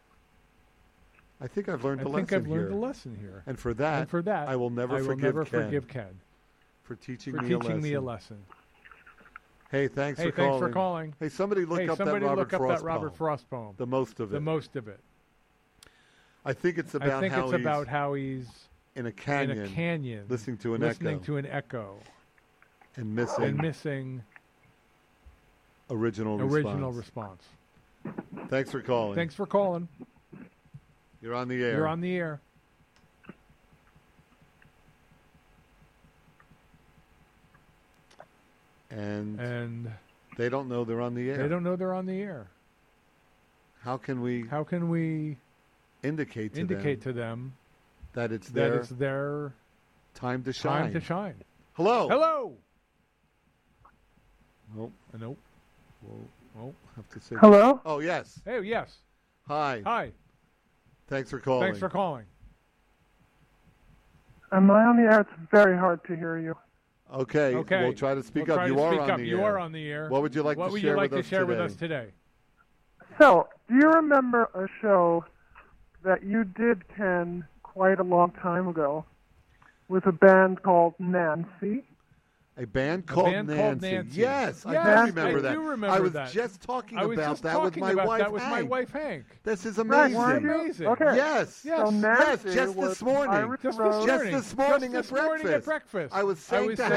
I think I've learned a lesson here. I think I've learned a lesson here. And for that, I will never forgive Ken for teaching me a lesson. Hey, thanks for calling. Hey, somebody look up that Robert Frost poem. The most of it. I think it's about how he's in a canyon listening to an echo. And missing original response. Thanks for calling. You're on the air. And they don't know they're on the air. How can we indicate to them that it's their time to shine? Hello. Nope. Whoa. Have to say. Hello. Oh yes. Hey yes. Hi. Thanks for calling. Am I on the air? It's very hard to hear you. Okay. We'll try to speak up. You are on the air. What would you like to share with us today? So, do you remember a show that you did, Ken, quite a long time ago with a band called Nancy? A band called Nancy. Yes, I do remember that. I was just talking about that with my wife Hank. This is amazing. Okay. Yes. So Nancy just this morning. Just this morning at breakfast. I was saying to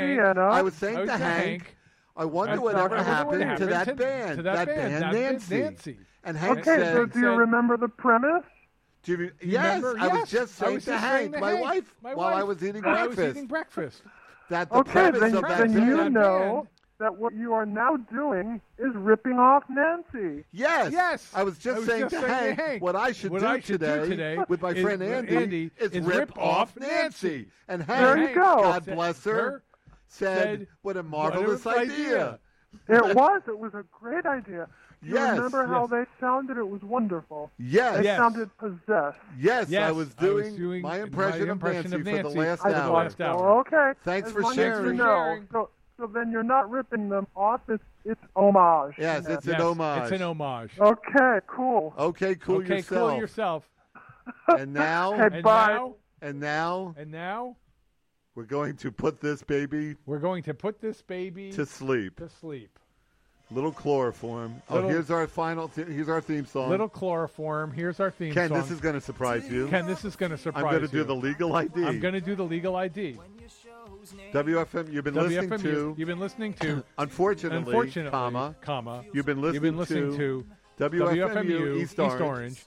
Hank, I wonder whatever happened to that band. That band Nancy. And Hank said, so do you remember the premise? Yes, I was just saying to Hank, my wife, while I was eating breakfast. That the premise of that then you know that what you are now doing is ripping off Nancy. Yes. I was just saying to Hank, what I should do today with my friend Andy is rip off Nancy. And Hank, God bless her, said, what a marvelous idea. It was a great idea. You remember how they sounded? It was wonderful. Yes. They sounded possessed. Yes, I was doing my impression of Nancy for the last hour. Oh, okay. Thanks for sharing. So then you're not ripping them off. It's homage. Yes, it's an homage. It's an homage. Okay, cool. Okay, cool yourself. And now, And now, we're going to put this baby. To sleep. Little chloroform. Here's our theme song. Little chloroform. Here's our theme song. Ken, this is going to surprise you. I'm going to do the legal ID. WFM, you've been listening to. Unfortunately, comma. You've been listening to WFMU East Orange.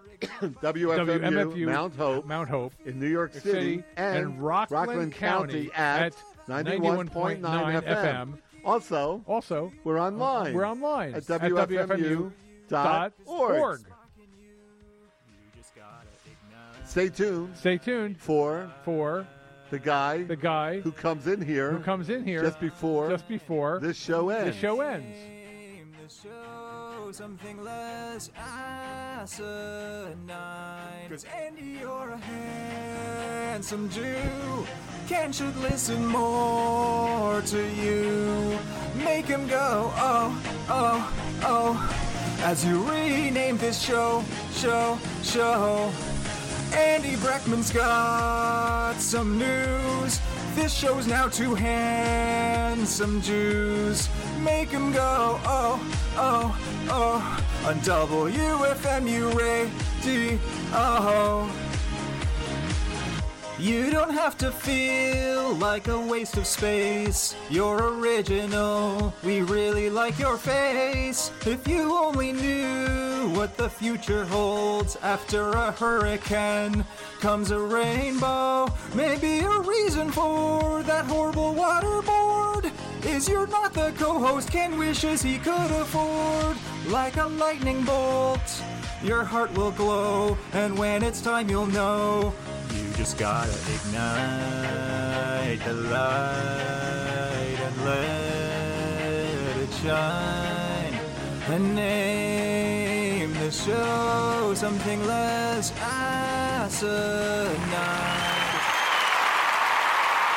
WFMU Mount Hope in New York City and Rockland County at 91.9 FM. Also, we're online. At WFMU.org. Stay tuned for the guy who comes in here just before this show ends. Something less asinine. 'Cause Andy, you're a handsome Jew. Ken should listen more to you. Make him go, oh, as you rename this show. Andy Breckman's got some news. This show's now two handsome Jews. Make him go, oh, on WFMU Radio. You don't have to feel like a waste of space. You're original, we really like your face. If you only knew what the future holds. After a hurricane comes a rainbow. Maybe a reason for that horrible waterboard is you're not the co-host Ken wishes he could afford. Like a lightning bolt, your heart will glow, and when it's time you'll know. You just gotta ignite the light and let it shine. And name the show something less asinine.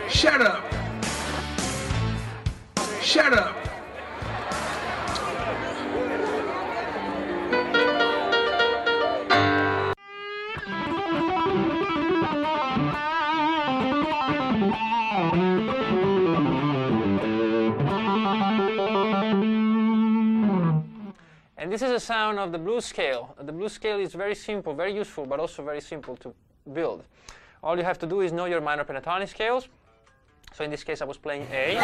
Shut up. Shut up. And this is the sound of the blues scale. The blues scale is very simple, very useful, but also very simple to build. All you have to do is know your minor pentatonic scales. So in this case, I was playing A.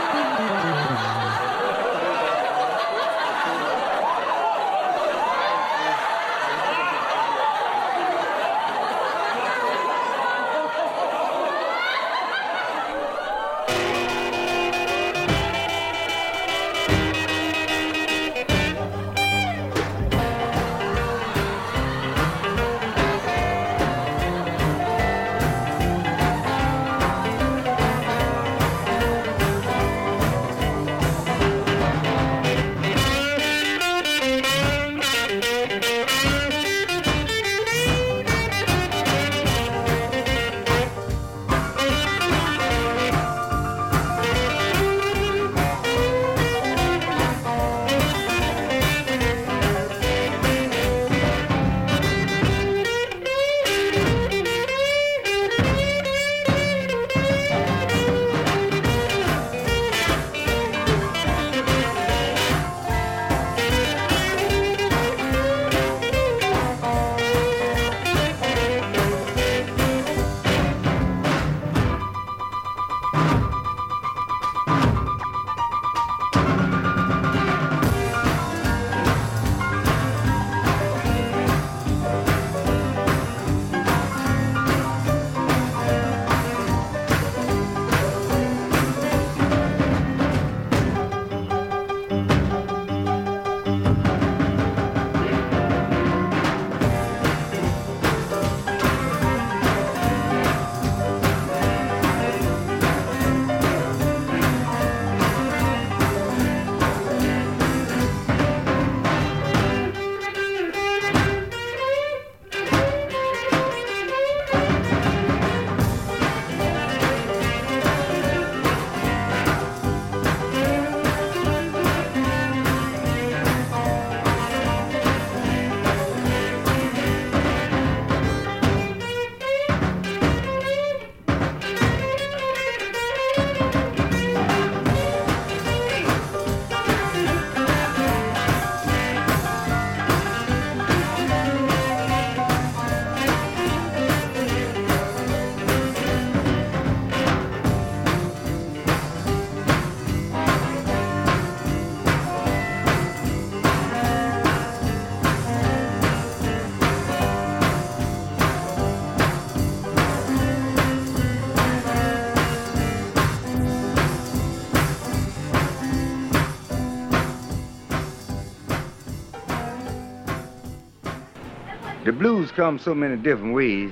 The blues come so many different ways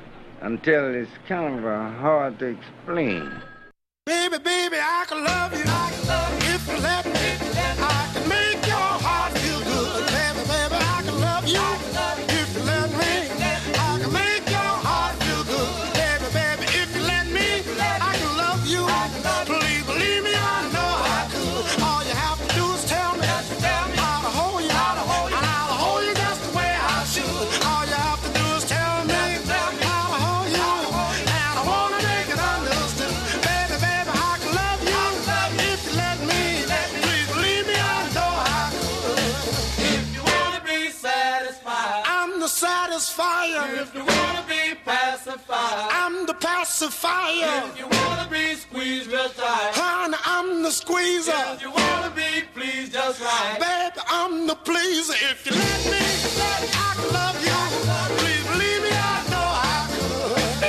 until it's kind of hard to explain. Baby, baby, I can love you. I can love you if you let me. I can make your heart feel good. Baby, baby, I can love you if you let me. I can make your heart feel good. Baby, baby, if you let me, I can love you. Please believe me, I know I could. All you have to do is tell me how to hold you, and I'll hold you just the way I should. All you have to do is tell me how to hold you, and I wanna make it understood. Baby, baby, I can love you if you let me. Please believe me, I know I could. If you wanna be satisfied, I'm the satisfier. If you wanna be pacified, I'm the pacifier. If you wanna be squeezed real tight, honey, I'm the squeezer. If you wanna be pleased just right, baby, I'm the pleaser. If you let me, I can love you. Please believe me, I know I could.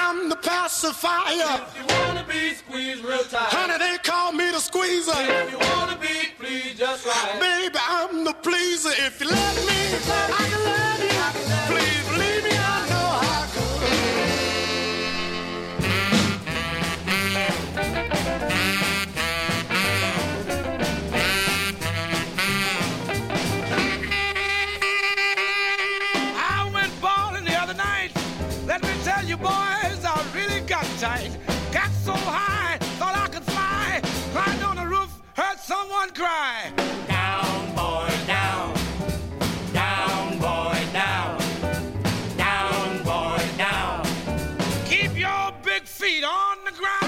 I'm the pacifier. If you wanna be squeezed real tight. Honey, they call me the squeezer. If you wanna be pleased just right. Baby, I'm the pleaser. If you let me, I can love you. Please believe me, I know how to. I went bowling the other night. Let me tell you, boys, I really got tight. Got so high, thought I could fly. Climbed on the roof, heard someone cry. Down, boy, down. Down, boy, down. Down, boy, down. Keep your big feet on the ground.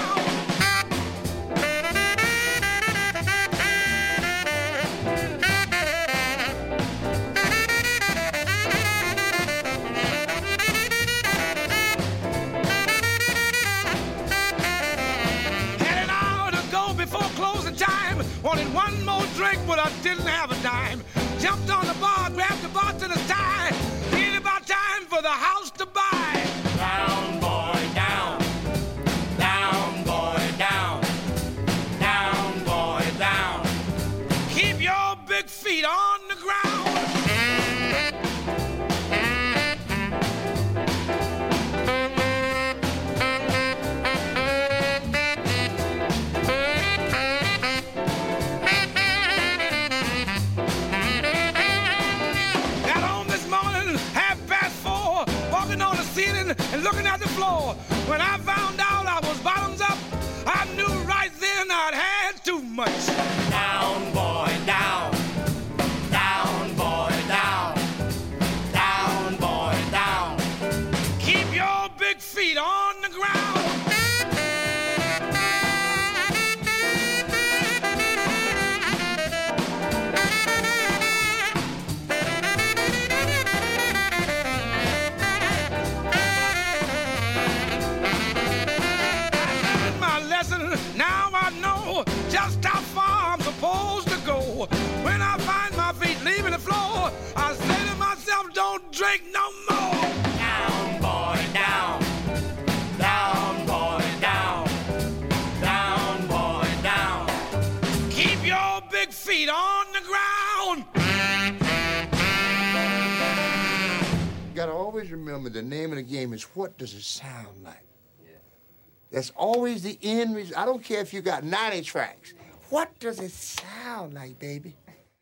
Heading out to go before closing time. Wanted one more drink, but I didn't have a dime. Jumped on the bar, grabbed the bartender's tie. Ain't about time for the house to buy. Down, boy, down. Down, boy, down. Down, boy, down. Keep your big feet on the ground. Got home this morning, 4:30, walking on the ceiling and looking at the floor. When I found out I was bottoms up, I knew right then I'd had too much. Down, boy, down. Down, boy, down. Down, boy, down. Keep your big feet on the ground. My lesson, now I know just how far I'm supposed to go. When I find my feet leaving the floor, I say to myself, don't drink no more. Down, boy, down. Down, boy, down. Down, boy, down. Keep your big feet on the ground. You gotta always remember the name of the game is what does it sound like? That's always the end result. I don't care if you got 90 tracks. What does it sound like, baby?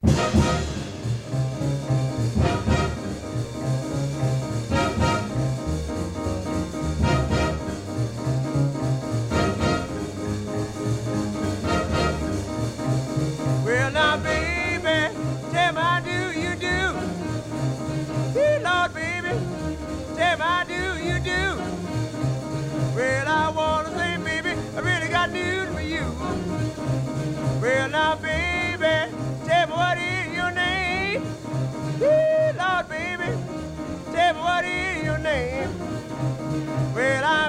Well, now, baby, tell me how do you do? Hey, Lord, baby, tell me how do you do? Well, I want to say, baby, I really got news for you. Well, now, baby, tell me what is your name? Hey, Lord, baby, tell me what is your name? Well, I